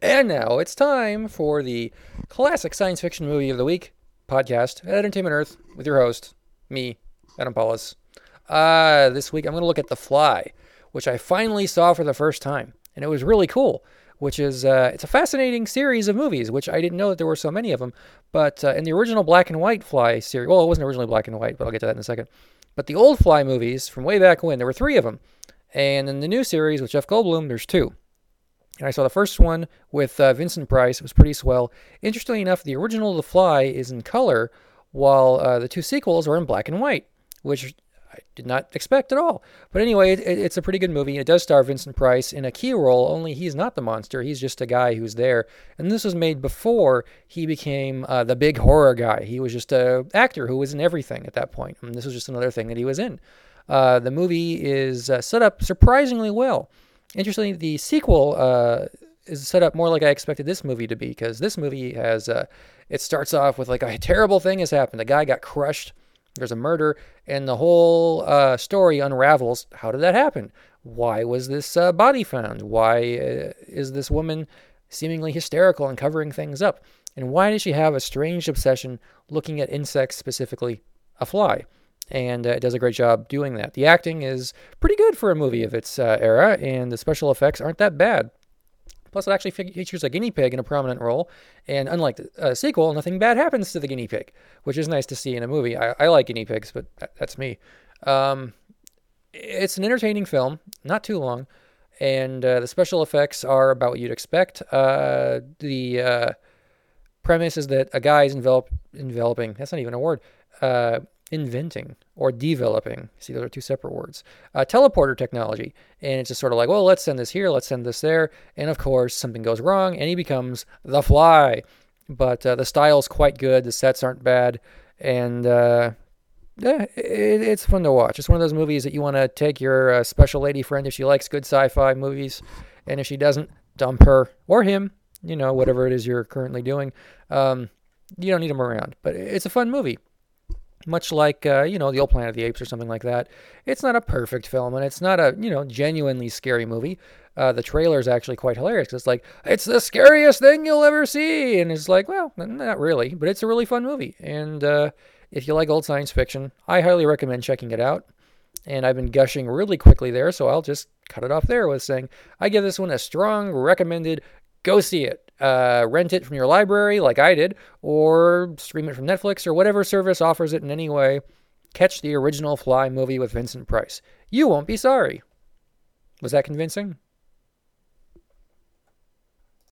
And now it's time for the classic science fiction movie of the week podcast at Entertainment Earth with your host, me, Adam Paulus. This week I'm going to look at The Fly, which I finally saw for the first time, and it was really cool. Which is it's a fascinating series of movies, which I didn't know that there were so many of them. But in the original black and white Fly series, well, it wasn't originally black and white, but I'll get to that in a second. But the old Fly movies from way back when, there were three of them, and in the new series with Jeff Goldblum, there's two. And I saw the first one with Vincent Price. It was pretty swell. Interestingly enough, the original The Fly is in color, while the two sequels are in black and white, which I did not expect at all. But anyway, it's a pretty good movie. It does star Vincent Price in a key role, only he's not the monster. He's just a guy who's there. And this was made before he became the big horror guy. He was just an actor who was in everything at that point. And this was just another thing that he was in. The movie is set up surprisingly well. Interestingly, the sequel is set up more like I expected this movie to be, because this movie has, it starts off with like a terrible thing has happened. A guy got crushed. There's a murder, and the whole story unravels. How did that happen? Why was this body found? Why is this woman seemingly hysterical and covering things up? And why does she have a strange obsession looking at insects, specifically a fly? And it does a great job doing that. The acting is pretty good for a movie of its era, and the special effects aren't that bad. Plus, it actually features a guinea pig in a prominent role, and unlike the sequel, nothing bad happens to the guinea pig, which is nice to see in a movie. I like guinea pigs, but that's me. It's an entertaining film, not too long, and the special effects are about what you'd expect. The premise is that a guy is enveloping, that's not even a word, inventing or developing. See, those are two separate words. Teleporter technology. And it's just sort of like, well, let's send this here, let's send this there. And of course, something goes wrong and he becomes the Fly. But the style's quite good. The sets aren't bad. And it's fun to watch. It's one of those movies that you want to take your special lady friend if she likes good sci-fi movies. And if she doesn't, dump her or him, whatever it is you're currently doing. You don't need them around. But it's a fun movie. Much like, the old Planet of the Apes or something like that. It's not a perfect film, and it's not a, genuinely scary movie. The trailer is actually quite hilarious, because it's like, it's the scariest thing you'll ever see. And it's like, well, not really, but it's a really fun movie. And if you like old science fiction, I highly recommend checking it out. And I've been gushing really quickly there, so I'll just cut it off there with saying, I give this one a strong recommended. Go see it. Rent it from your library like I did, or stream it from Netflix or whatever service offers it in any way. Catch the original Fly movie with Vincent Price. You won't be sorry. Was that convincing?